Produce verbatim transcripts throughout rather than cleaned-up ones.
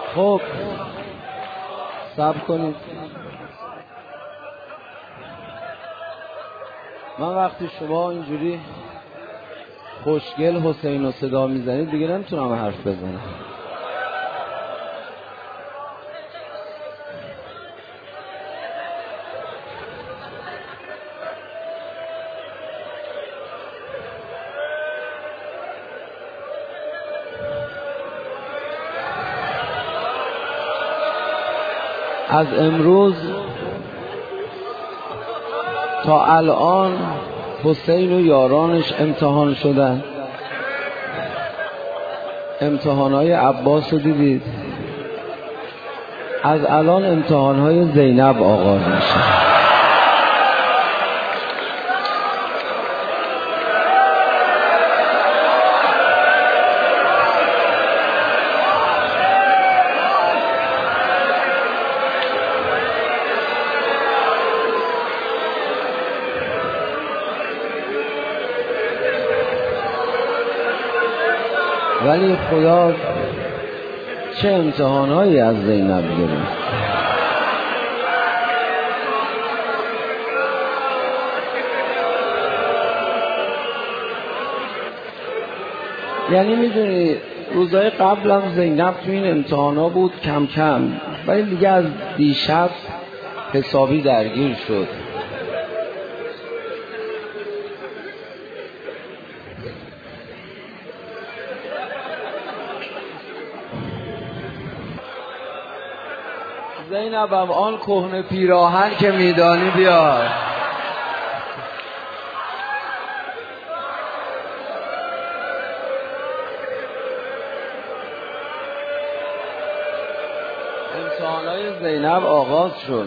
خب صبر کنید. من وقتی شما اینجوری خوشگل حسین رو صدا میزنید دیگه نمیتونم حرف بزنم. از امروز تا الان حسین و یارانش امتحان شدن. امتحانهای عباس رو دیدید، از الان امتحانهای زینب آغاز میشه. ولی خدا چه امتحانایی از زینب گرفت. یعنی میدونی روزهای قبلم زینب تو این امتحانا بود کم کم، ولی دیگه از دیشب حسابی درگیر شد. زینبم آن کهنه پیراهن که میدانی بیار. امتحانای زینب آغاز شد.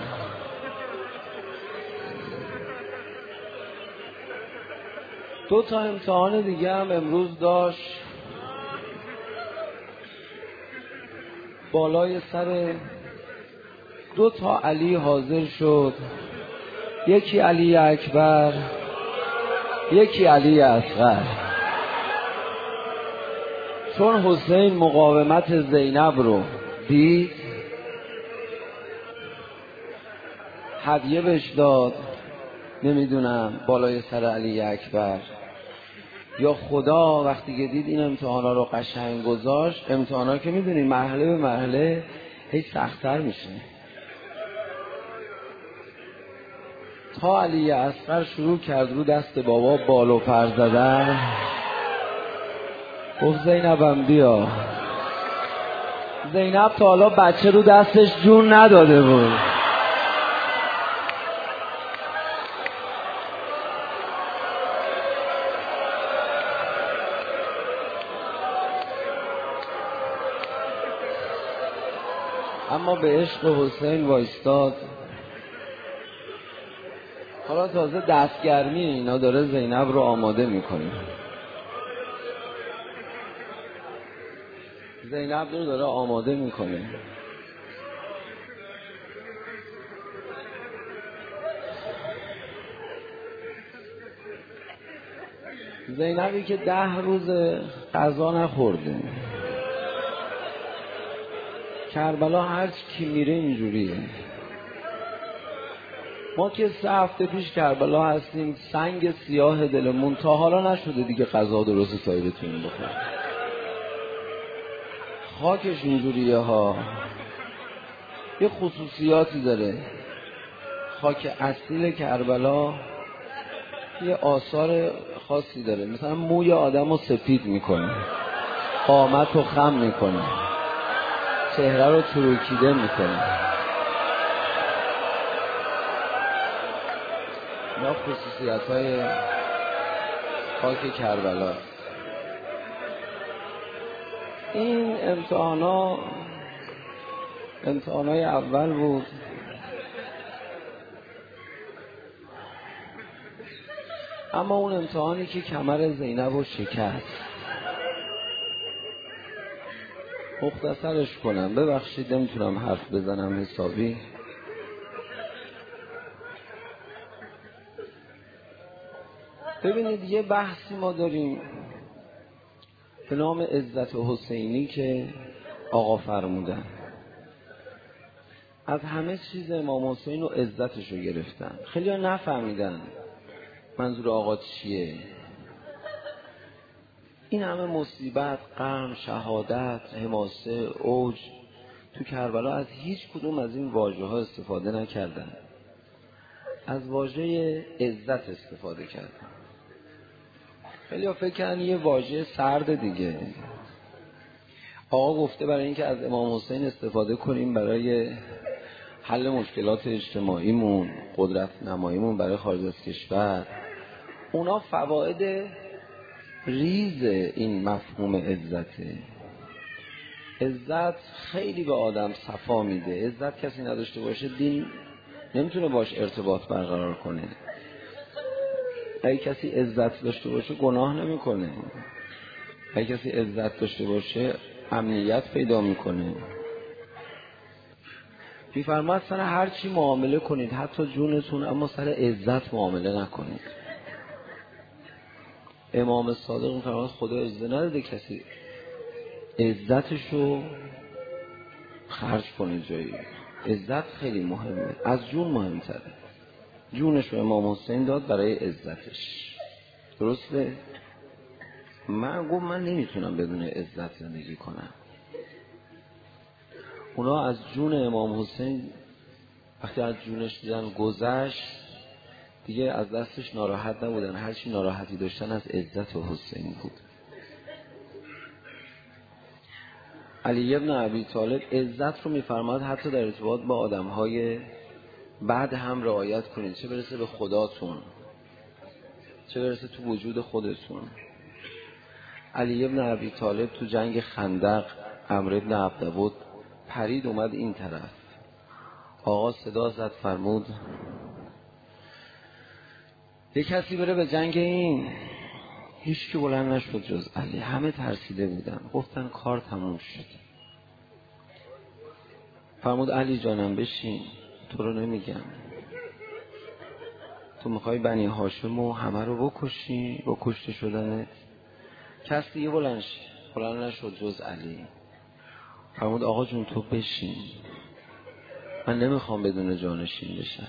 دو تا امتحان دیگه هم امروز داشت. بالای سر دو تا علی حاضر شد، یکی علی اکبر یکی علی اصغر. چون حسین مقاومت زینب رو دید هدیه بهش داد، نمیدونم بالای سر علی اکبر یا خدا وقتی که دید این امتحانا رو قشنگ گذاشت. امتحانا که میدونی مرحله به مرحله هی سخت‌تر میشه. تا علی اصغر شروع کرد رو دست بابا بال و پر زدن، گفت زینبم بیا. زینب تا حالا بچه رو دستش جون نداده بود. اما به عشق حسین وایستاد. حالا تازه دستگرمی اینا داره زینب رو آماده میکنه. زینب رو داره آماده میکنه. زینبی که ده روز غذا نخورده. کربلا هر کی میره اینجوریه. ما که سه هفته پیش کربلا هستیم، سنگ سیاه دلمون تا حالا نشده دیگه غذا درست حسابی بتونیم بخوریم. خاکش اینجوریه ها. یه خصوصیاتی داره خاک اصیل کربلا، یه آثار خاصی داره. مثلا موی آدم رو سفید میکنه، قامت رو خم میکنه، چهره رو چروکیده میکنه. اینا خصوصیت های خاک کربلا. این امتحانا امتحانای اول بود. اما اون امتحانی که کمر زینب رو شکست، مختصرش کنم، ببخشید نمیتونم حرف بزنم حسابی. ببینید یه بحثی ما داریم به نام عزت حسینی که آقا فرمودن. از همه چیز امام حسین و عزتش رو گرفتن. خیلی ها نفهمیدن منظور آقا چیه. این همه مصیبت، غم، شهادت، حماسه، اوج تو کربلا از هیچ کدوم از این واژه ها استفاده نکردن. از واژه عزت استفاده کردن. خیلی ها فکر کردن یه واژه سرد دیگه. آقا گفته برای اینکه از امام حسین استفاده کنیم برای حل مشکلات اجتماعیمون، قدرت نماییمون برای خارج از کشور. اونا فواید ریز این مفهوم عزته. عزت خیلی به آدم صفا میده. عزت کسی نداشته باشه دین نمیتونه باش ارتباط برقرار کنه. اگه کسی عزت داشته باشه گناه نمیکنه. اگه کسی عزت داشته باشه امنیت پیدا میکنه. میفرماد سر هر چی معامله کنید، حتی جونتون، اما سر عزت معامله نکنید. امام صادق میفرماد خدا اجازه نداده کسی عزتشو خرج کنه جایی. عزت خیلی مهمه، از جون مهمتره. جونشو امام حسین داد برای عزتش. درسته؟ من گفت من نمیتونم بدون عزت زندگی کنم. اونا از جون امام حسین وقتی از جونش دیدن گذشت دیگه از دستش ناراحت نبودن. هرچی ناراحتی داشتن از عزت حسین بود. علی ابن ابی طالب عزت رو میفرماد حتی در ارتباط با آدمهای بعد هم رعایت کنید، چه برسه به خداتون، چه برسه تو وجود خودتون. علی ابن ابی طالب تو جنگ خندق عمرو ابن عبدود پرید اومد این طرف. آقا صدا زد فرمود یک کسی بره به جنگ این. هیچ کی بلند نشد جز علی. همه ترسیده بودن. گفتن کار تموم شد. فرمود علی جانم بشین، تو رو نمیگم. تو میخوای بنی هاشم و همه رو بکشی، با کشته شدنت. کسی دیگه بلند شد بلند نشد جز علی. فرمود آقا جون تو بشین، من نمیخوام بدون جانشین بشم.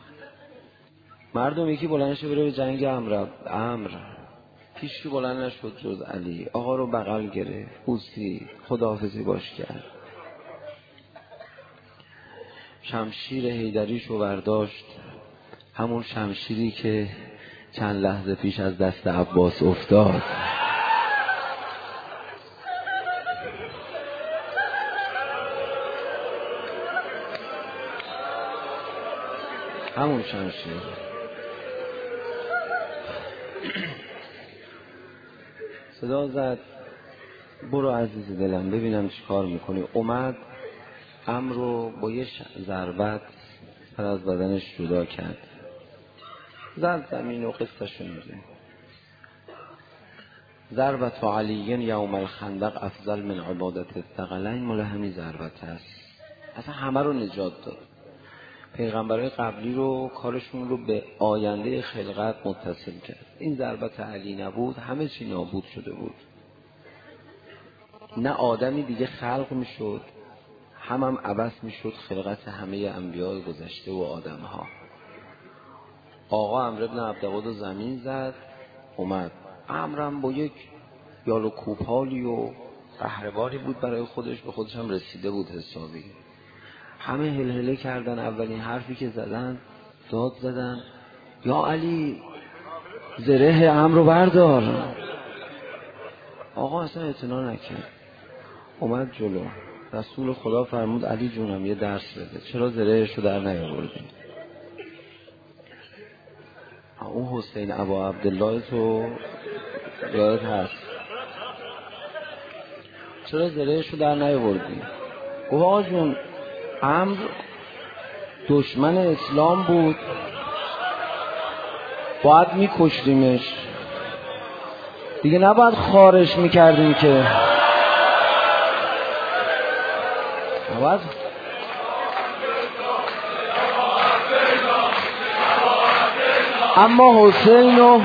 مردم یکی بلند شه بره به جنگ امر امر هیچ کی بلند نشد جز علی. آقا رو بغل گرفت، بوسید، خداحافظی باش کرد. شمشیر حیدریشو برداشت، همون شمشیری که چند لحظه پیش از دست عباس افتاد. همون شمشیر. صدا زد برو عزیز دلم ببینم چی کار میکنی. اومد عمرو رو با یه ضربت سر از بدنش جدا کرد، زد زمین و قصه‌شو میگه. ضربت علی یوم الخندق افضل من عبادت الثقلین. مال همین ضربت هست. اصلا همه رو نجات داد. پیغمبرای قبلی رو کارشون رو به آینده خلقت متصل کرد. این ضربت علی نبود همه چی نابود شده بود. نه آدمی دیگه خلق میشد، هم هم عبث میشد خلقت همه انبیاء گذشته و آدمها. آقا عمرو بن عبدود رو زمین زد. اومد عمرم با یک یال و کوپالی و قهرباری بود برای خودش، به خودش هم رسیده بود حسابی. همه هلهله کردن. اولین حرفی که زدن داد زدن یا علی زره عمرو بردار. آقا اصلا اعتنا نکرد، اومد جلو. رسول خدا فرمود علی جونم یه درس بده، چرا زرهش رو در نیاوردی؟ اون حسین ابا عبدالله تو یادت هست، چرا زرهش رو در نیاوردی؟ گفت آقا جون عمرو دشمن اسلام بود، باید میکشتیمش دیگه، نباید خارش میکردیم که. نباید اما حسین رو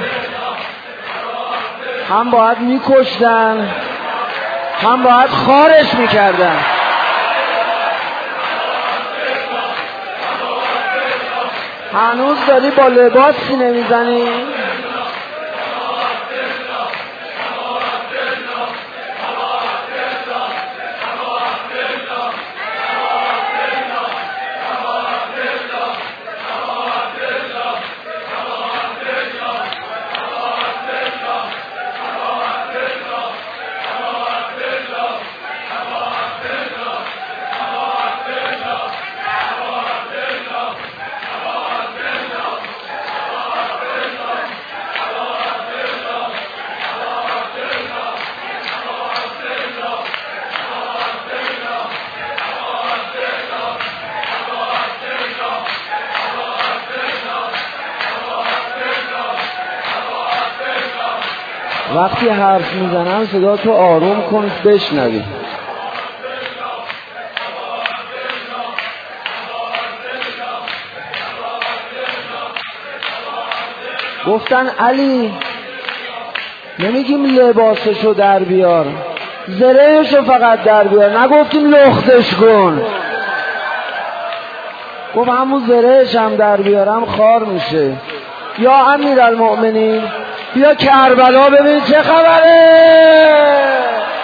هم باید میکشتن هم باید خارش میکردن. هنوز داری با لباس سینه میزنی؟ وقتی حرف میزنم صدا تو آروم کن بشنوی. گفتن علی نمیگیم لباسشو در بیار، زرهشو فقط در بیار، نگفتیم لختش کن. گفت همون زرهش هم در بیارم خار میشه. یا امیرالمؤمنین بیا کربلا ببین چه خبره.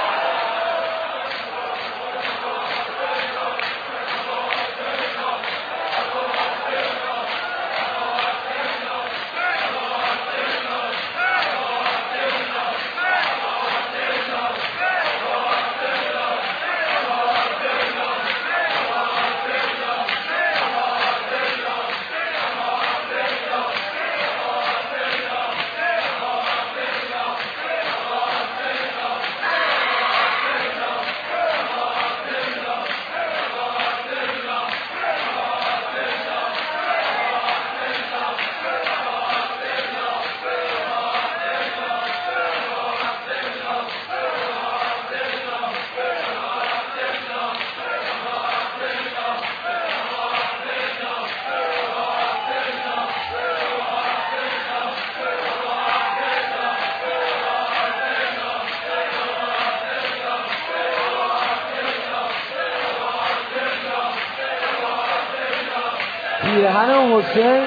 پیرهن حسین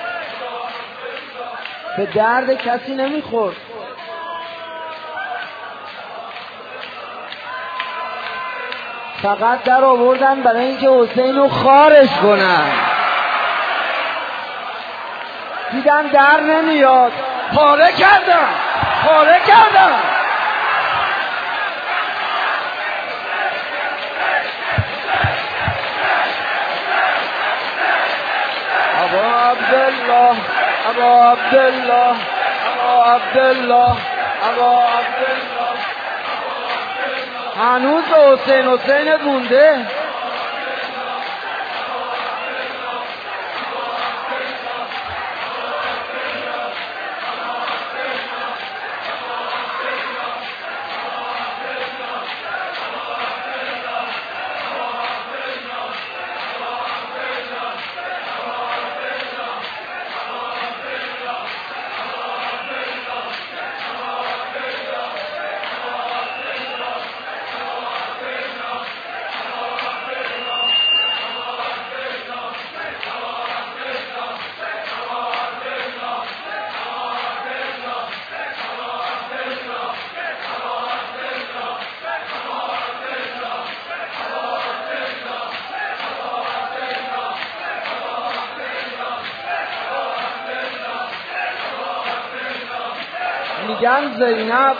به درد کسی نمیخورد. فقط در آوردن برای اینکه حسین رو خارش کنن. دیدن در نمیاد، پاره کردن پاره کردن. ابا عبدالله ابا عبدالله ابا عبدالله ابا عبدالله. هنوز به حسین حسین مونده. میگن زینب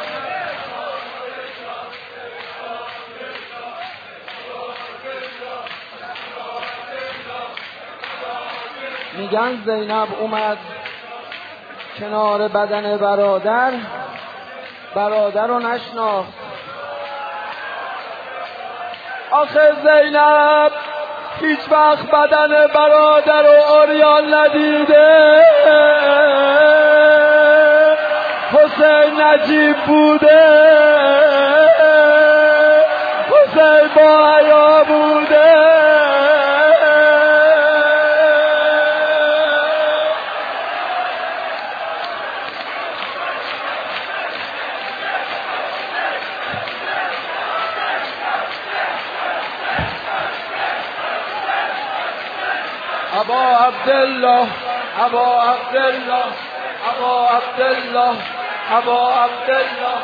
میگن زینب اومد کنار بدن برادر، برادر رو نشناخت. آخه زینب هیچ وقت بدن برادر رو عریان ندیده. حسین نجیب بوده، حسین با حیا بوده. ابا عبدالله ابا عبدالله ابا عبدالله ابا عبدالله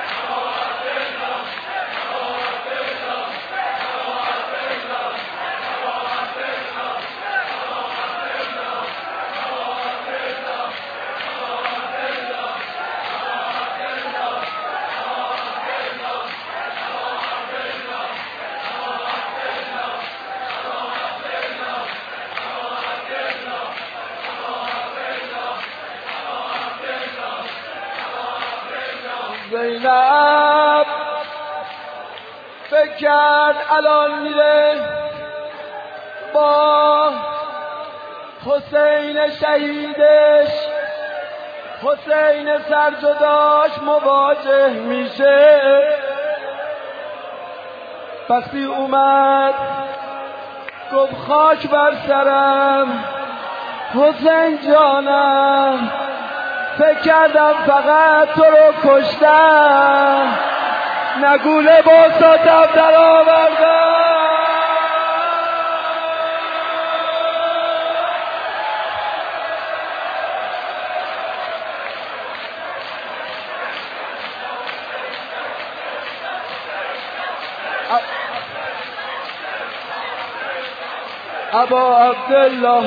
زینب فکر کرد الان میره با حسین شهیدش حسین سرجداش مواجه میشه. وقتی اومد گفت خاک بر سرم حسین جانم، فکر کردم فقط تو رو کشتم، نگو لباساتم در آوردم. ابا عبدالله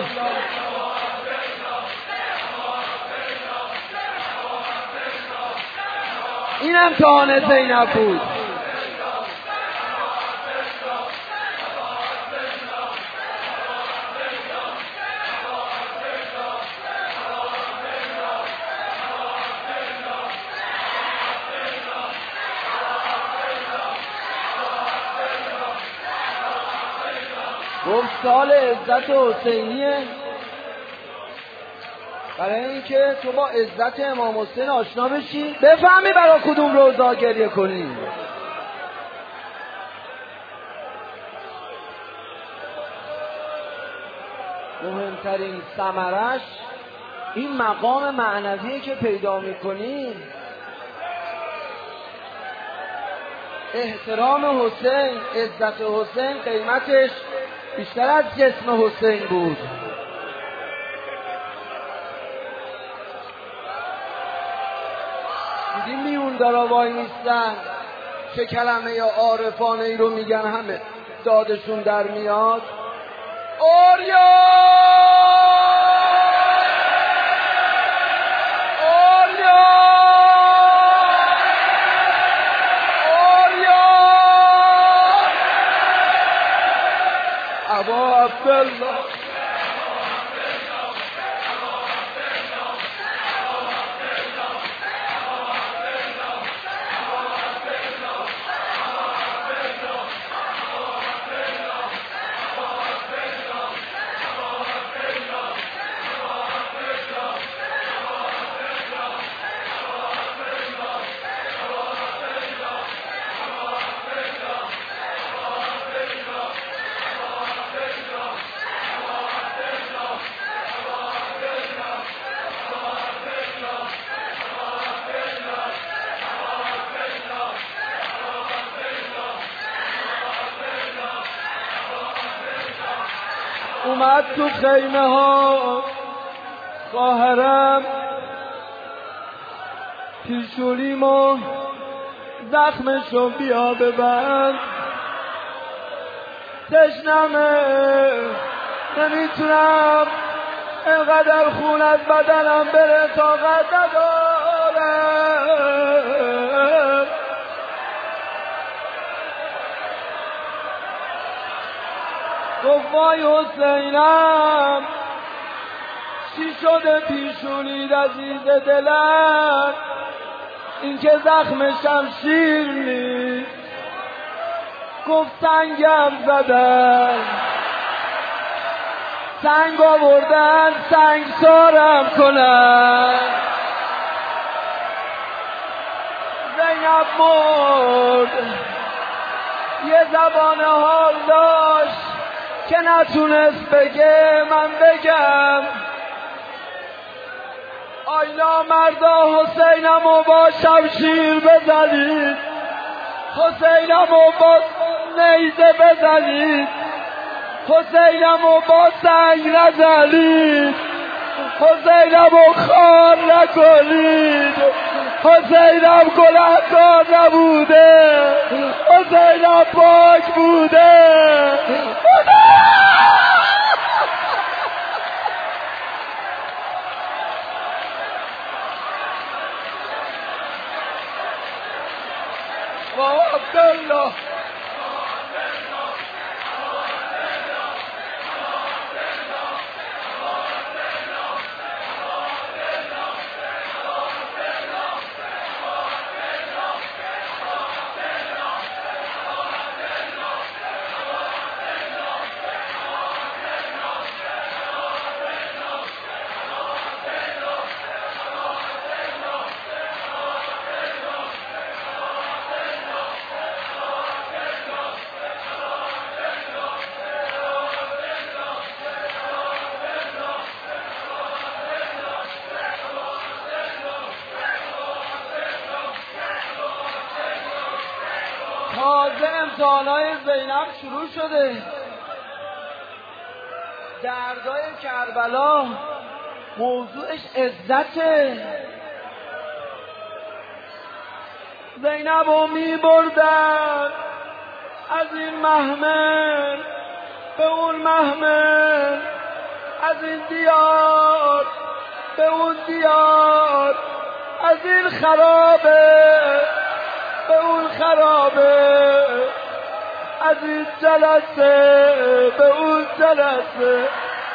این امتحان زینب بود. گفت سال عزت حسینیه، برای اینکه تو با عزت امام حسین آشنا بشی، بفهمی برای کدوم روزا گریه کنی. مهمترین ثمرش این مقام معنویه که پیدا میکنی. احترام حسین، عزت حسین قیمتش بیشتر از جسم حسین بود. دیدی میون دارا وای نیستن، چه کلمه یا عارفانه ای رو میگن همه دادشون در میاد. آریا آریا آریا ابا عبدالله اومد تو خیمه ها خواهرم، پیشونیمو زخمشو بیا ببند، تشنمه نمیتونم اینقدر خون از بدنم بره، طاقت ندارم. گفت وای حسینم چی شده پیشونید عزیز دلم، این که زخم شمشیر نیست. گفت سنگم زدن، سنگ آوردن سنگ سارم کنن. زینب مرد، یه زبان حال داشت که نتونست بگه، من بگم آینا مردا حسینمو با شمشیر بزنید، حسینمو با نیزه بزنید، حسینمو با سنگ نزنید. حسینم رو خار نکنید، حسینم گناهکار نبوده، حسینم پاک بوده. با عبدالله تازه امتحانای زینب شروع شده. دردای کربلا موضوعش عزته. زینب رو می بردن از این محمل به اون محمل، از این دیار به اون دیار، از این خرابه به اون خرابه، از این جلسه به اون جلسه.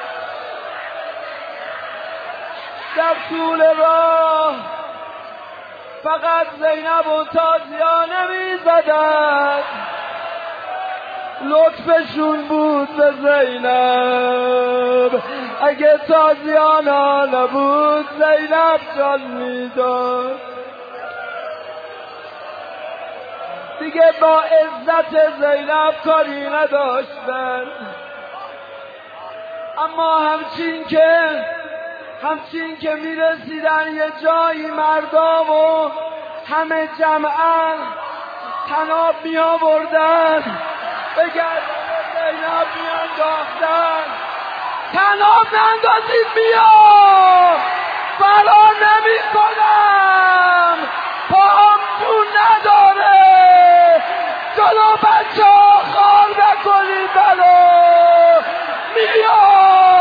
در طول راه فقط زینب و تازیا نمی زدن، لطفشون بود به زینب. اگه تازیانا نبود زینب جان میداد. دیگه با عزت زینب کاری نداشتن، اما همچین که همچین که میرسیدن یه جایی مردم و همه جمعا تناب می آوردن به گردن زینب می انداختن. تناب نندازید بیا، فرار نمی کنم، پاهم جون نداره، جلو بچه ها خار نکنید بلو. بیا